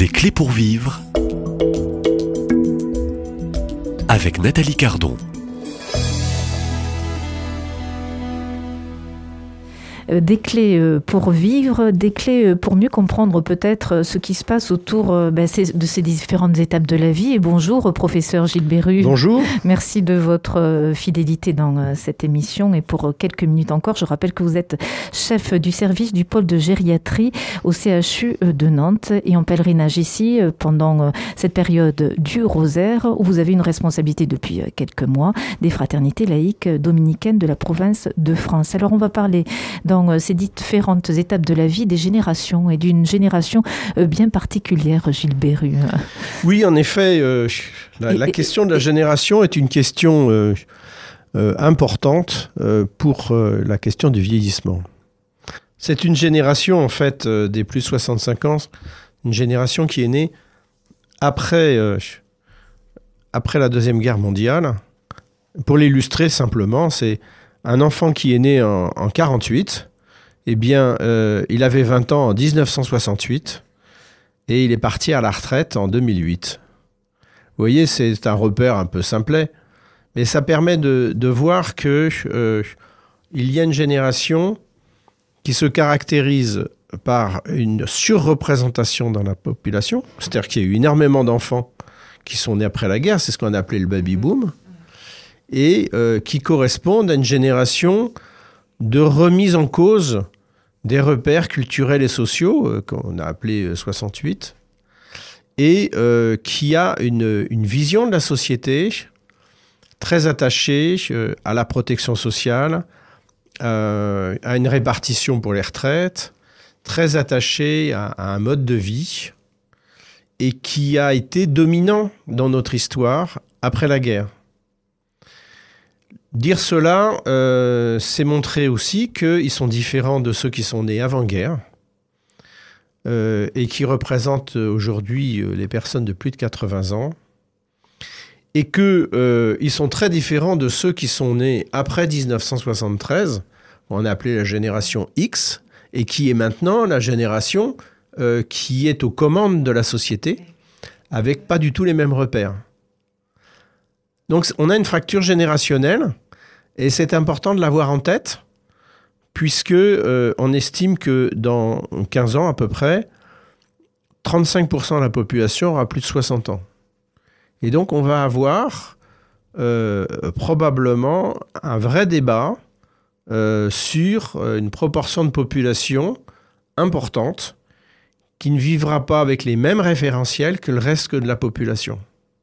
Des clés pour vivre avec Nathalie Cardon. Des clés pour vivre, des clés pour mieux comprendre peut-être ce qui se passe autour de ces différentes étapes de la vie. Et bonjour, professeur Gilles Béru. Bonjour. Merci de votre fidélité dans cette émission. Et pour quelques minutes encore, je rappelle que vous êtes chef du service du pôle de gériatrie au CHU de Nantes et en pèlerinage ici pendant cette période du rosaire où vous avez une responsabilité depuis quelques mois des fraternités laïques dominicaines de la province de France. Alors on va parler dans ces différentes étapes de la vie des générations et d'une génération bien particulière, Gilles Béru. Oui, en effet, la question de la génération est une question importante pour la question du vieillissement. C'est une génération, en fait, des plus de 65 ans, une génération qui est née après la Deuxième Guerre mondiale. Pour l'illustrer simplement, c'est un enfant qui est né en 1948, eh bien, il avait 20 ans en 1968 et il est parti à la retraite en 2008. Vous voyez, c'est un repère un peu simplet, mais ça permet de voir que il y a une génération qui se caractérise par une surreprésentation dans la population, c'est-à-dire qu'il y a eu énormément d'enfants qui sont nés après la guerre, c'est ce qu'on a appelé le baby-boom, et qui correspondent à une génération de remise en cause des repères culturels et sociaux, qu'on a appelé 68, et qui a une vision de la société très attachée à la protection sociale, à une répartition pour les retraites, très attachée à un mode de vie, et qui a été dominant dans notre histoire après la guerre. Dire cela, c'est montrer aussi qu'ils sont différents de ceux qui sont nés avant-guerre et qui représentent aujourd'hui les personnes de plus de 80 ans et qu'ils sont très différents de ceux qui sont nés après 1973, on a appelé la génération X, et qui est maintenant la génération qui est aux commandes de la société avec pas du tout les mêmes repères. Donc on a une fracture générationnelle et c'est important de l'avoir en tête puisque on estime que dans 15 ans à peu près, 35% de la population aura plus de 60 ans. Et donc on va avoir probablement un vrai débat sur une proportion de population importante qui ne vivra pas avec les mêmes référentiels que le reste de la population.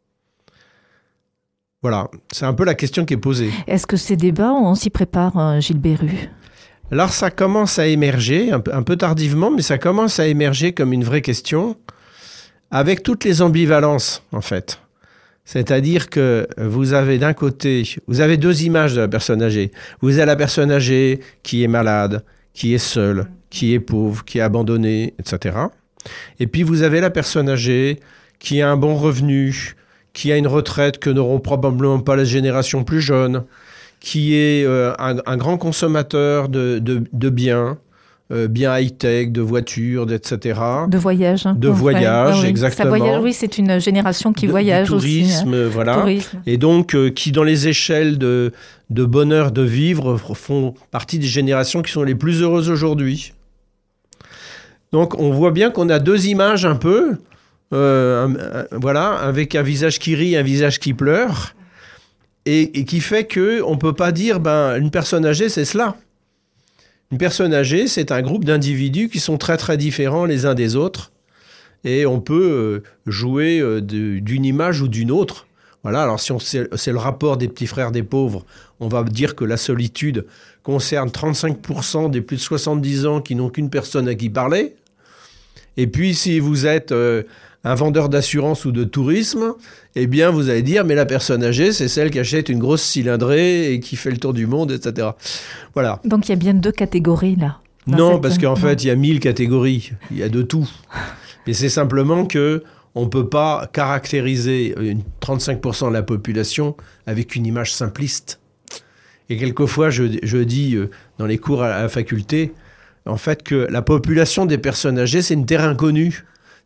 Voilà, c'est un peu la question qui est posée. Est-ce que ces débats, on s'y prépare, Gilles Béru ? Alors ça commence à émerger, un peu tardivement, mais ça commence à émerger comme une vraie question, avec toutes les ambivalences, en fait. C'est-à-dire que vous avez d'un côté, vous avez deux images de la personne âgée. Vous avez la personne âgée qui est malade, qui est seule, qui est pauvre, qui est abandonnée, etc. Et puis vous avez la personne âgée qui a un bon revenu, qui a une retraite que n'auront probablement pas les générations plus jeunes, qui est un grand consommateur de biens, biens high-tech, de voitures, etc. De voyage. De voyage, oui. Exactement. Ça voyage, oui, c'est une génération qui voyage aussi. Tourisme, voilà. Tourisme. Et donc, qui dans les échelles de bonheur de vivre font partie des générations qui sont les plus heureuses aujourd'hui. Donc, on voit bien qu'on a deux images un peu, voilà, avec un visage qui rit, un visage qui pleure, et qui fait qu'on ne peut pas dire, une personne âgée, c'est cela. Une personne âgée, c'est un groupe d'individus qui sont très très différents les uns des autres, et on peut jouer d'une image ou d'une autre. Voilà, alors si c'est le rapport des petits frères des pauvres, on va dire que la solitude concerne 35% des plus de 70 ans qui n'ont qu'une personne à qui parler. Et puis si vous êtes un vendeur d'assurance ou de tourisme, eh bien vous allez dire, mais la personne âgée, c'est celle qui achète une grosse cylindrée et qui fait le tour du monde, etc. Voilà. Donc il y a bien deux catégories là. Non, parce qu'en fait, il y a 1000 catégories, il y a de tout. Mais c'est simplement que on ne peut pas caractériser 35% de la population avec une image simpliste. Et quelquefois, je dis dans les cours à la faculté, en fait, que la population des personnes âgées, c'est une terre inconnue.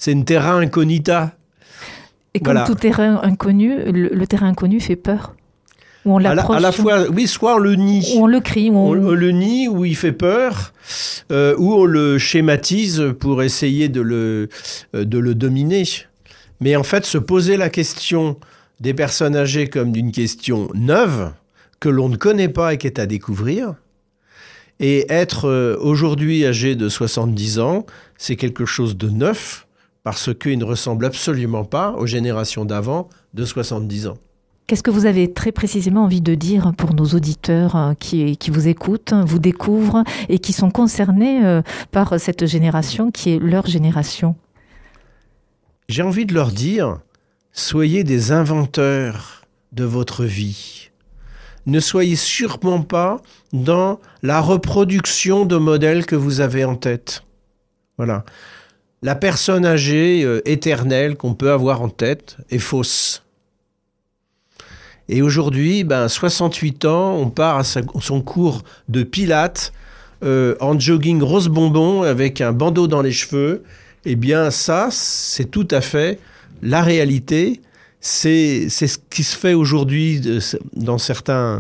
C'est une terra incognita. Et comme tout terrain inconnu, le terrain inconnu fait peur. Ou on l'approche. À la fois, oui, soit on le nie. Ou on le crie. On le nie, ou il fait peur, ou on le schématise pour essayer de le dominer. Mais en fait, se poser la question des personnes âgées comme d'une question neuve, que l'on ne connaît pas et qui est à découvrir, et être aujourd'hui âgé de 70 ans, c'est quelque chose de neuf, parce qu'il ne ressemble absolument pas aux générations d'avant de 70 ans. Qu'est-ce que vous avez très précisément envie de dire pour nos auditeurs qui vous écoutent, vous découvrent et qui sont concernés par cette génération qui est leur génération? J'ai envie de leur dire, soyez des inventeurs de votre vie. Ne soyez sûrement pas dans la reproduction de modèles que vous avez en tête. Voilà. La personne âgée éternelle qu'on peut avoir en tête est fausse. Et aujourd'hui, 68 ans, on part à son cours de pilates en jogging rose bonbon avec un bandeau dans les cheveux. Eh bien ça, c'est tout à fait la réalité. C'est ce qui se fait aujourd'hui dans certains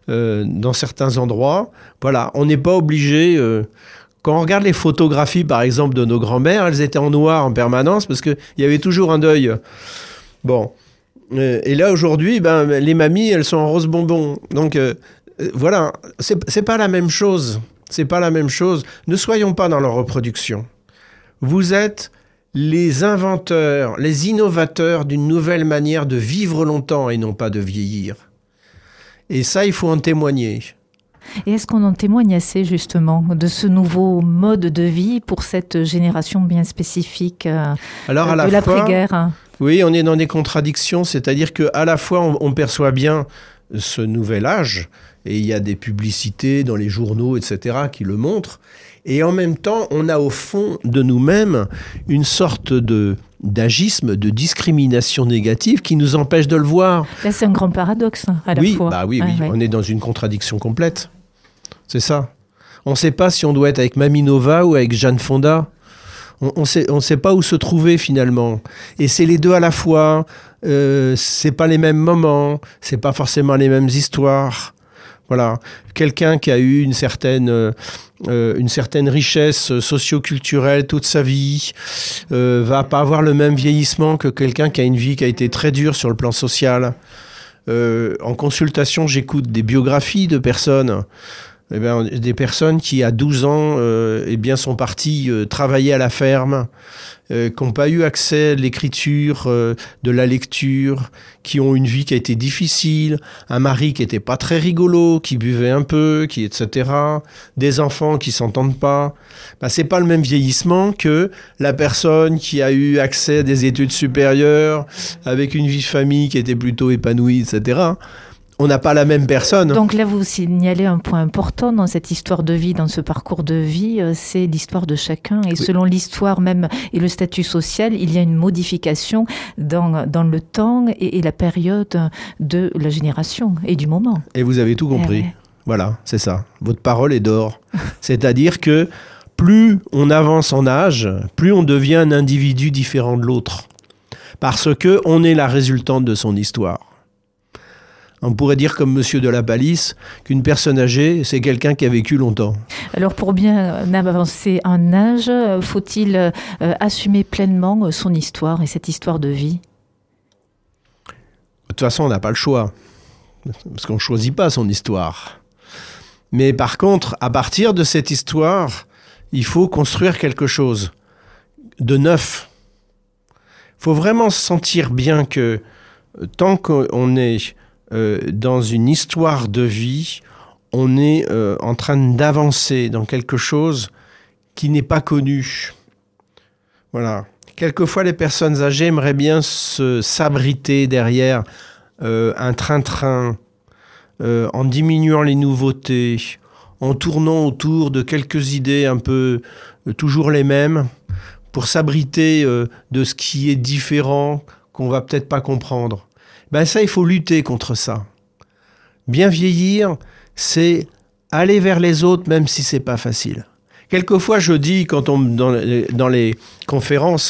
endroits. Voilà, on n'est pas obligé... Quand on regarde les photographies, par exemple, de nos grands-mères, elles étaient en noir en permanence parce qu'il y avait toujours un deuil. Bon. Et là, aujourd'hui, les mamies, elles sont en rose bonbon. Donc, voilà. C'est pas la même chose. C'est pas la même chose. Ne soyons pas dans la reproduction. Vous êtes les inventeurs, les innovateurs d'une nouvelle manière de vivre longtemps et non pas de vieillir. Et ça, il faut en témoigner. Et est-ce qu'on en témoigne assez, justement, de ce nouveau mode de vie pour cette génération bien spécifique de l'après-guerre? Oui, on est dans des contradictions, c'est-à-dire qu'à la fois, on perçoit bien ce nouvel âge, et il y a des publicités dans les journaux, etc., qui le montrent, et en même temps, on a au fond de nous-mêmes une sorte d'agisme, de discrimination négative qui nous empêche de le voir. Là, c'est un grand paradoxe, à la fois. Oui, on est dans une contradiction complète. C'est ça. On ne sait pas si on doit être avec Mamie Nova ou avec Jane Fonda. On sait pas où se trouver finalement. Et c'est les deux à la fois. C'est pas les mêmes moments. C'est pas forcément les mêmes histoires. Voilà. Quelqu'un qui a eu une certaine richesse socio-culturelle toute sa vie va pas avoir le même vieillissement que quelqu'un qui a une vie qui a été très dure sur le plan social. En consultation, j'écoute des biographies de personnes. Des personnes qui, à 12 ans, sont parties travailler à la ferme, qui n'ont pas eu accès à l'écriture, de la lecture, qui ont une vie qui a été difficile, un mari qui n'était pas très rigolo, qui buvait un peu, etc., des enfants qui ne s'entendent pas. C'est pas le même vieillissement que la personne qui a eu accès à des études supérieures, avec une vie de famille qui était plutôt épanouie, etc., on n'a pas la même personne. Donc là, vous signalez un point important dans cette histoire de vie, dans ce parcours de vie, c'est l'histoire de chacun. Et selon l'histoire même et le statut social, il y a une modification dans le temps et la période de la génération et du moment. Et vous avez tout compris. Voilà, c'est ça. Votre parole est d'or. C'est-à-dire que plus on avance en âge, plus on devient un individu différent de l'autre. Parce qu'on est la résultante de son histoire. On pourrait dire comme Monsieur de la Palisse qu'une personne âgée, c'est quelqu'un qui a vécu longtemps. Alors pour bien avancer en âge, faut-il assumer pleinement son histoire et cette histoire de vie? De toute façon, on n'a pas le choix, parce qu'on ne choisit pas son histoire. Mais par contre, à partir de cette histoire, il faut construire quelque chose de neuf. Il faut vraiment se sentir bien que tant qu'on est dans une histoire de vie, on est en train d'avancer dans quelque chose qui n'est pas connu. Voilà. Quelquefois, les personnes âgées aimeraient bien s'abriter derrière un train-train, en diminuant les nouveautés, en tournant autour de quelques idées un peu toujours les mêmes, pour s'abriter de ce qui est différent, qu'on va peut-être pas comprendre. Ça, il faut lutter contre ça. Bien vieillir, c'est aller vers les autres, même si c'est pas facile. Quelquefois, je dis, dans les conférences,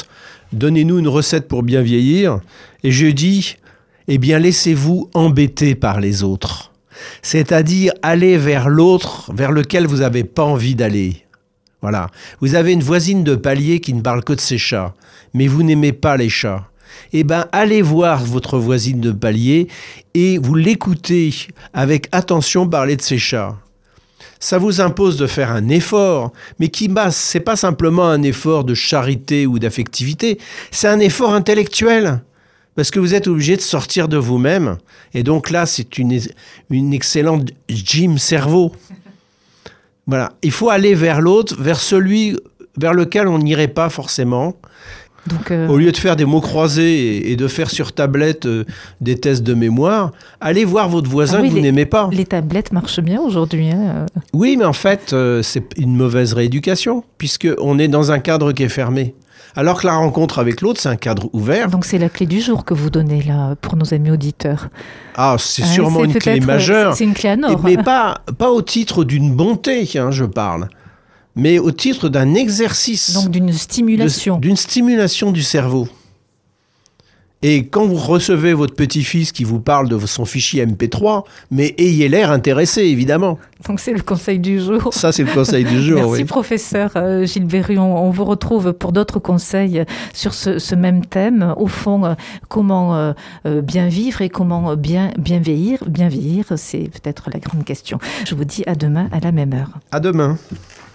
donnez-nous une recette pour bien vieillir. Et je dis, eh bien, laissez-vous embêter par les autres. C'est-à-dire, allez vers l'autre, vers lequel vous n'avez pas envie d'aller. Voilà. Vous avez une voisine de palier qui ne parle que de ses chats, mais vous n'aimez pas les chats. Eh bien, allez voir votre voisine de palier et vous l'écoutez avec attention parler de ses chats. Ça vous impose de faire un effort, mais c'est pas simplement un effort de charité ou d'affectivité, c'est un effort intellectuel. Parce que vous êtes obligé de sortir de vous-même. Et donc là, c'est une excellente gym cerveau. Voilà. Il faut aller vers l'autre, vers celui vers lequel on n'irait pas forcément. Donc, au lieu de faire des mots croisés et de faire sur tablette des tests de mémoire, allez voir votre voisin que vous n'aimez pas. Les tablettes marchent bien aujourd'hui. Oui, mais en fait, c'est une mauvaise rééducation, puisqu'on est dans un cadre qui est fermé. Alors que la rencontre avec l'autre, c'est un cadre ouvert. Donc c'est la clé du jour que vous donnez là pour nos amis auditeurs. Ah, c'est sûrement une clé majeure. C'est une clé en or. Mais pas au titre d'une bonté, je parle, mais au titre d'un exercice. Donc d'une stimulation. D'une stimulation du cerveau. Et quand vous recevez votre petit-fils qui vous parle de son fichier MP3, mais ayez l'air intéressé, évidemment. Donc c'est le conseil du jour. Ça, c'est le conseil du jour, Merci, oui. professeur Gilles Berru. On vous retrouve pour d'autres conseils sur ce même thème. Au fond, comment bien vivre et comment bien vieillir. Bien vieillir, c'est peut-être la grande question. Je vous dis à demain à la même heure. À demain.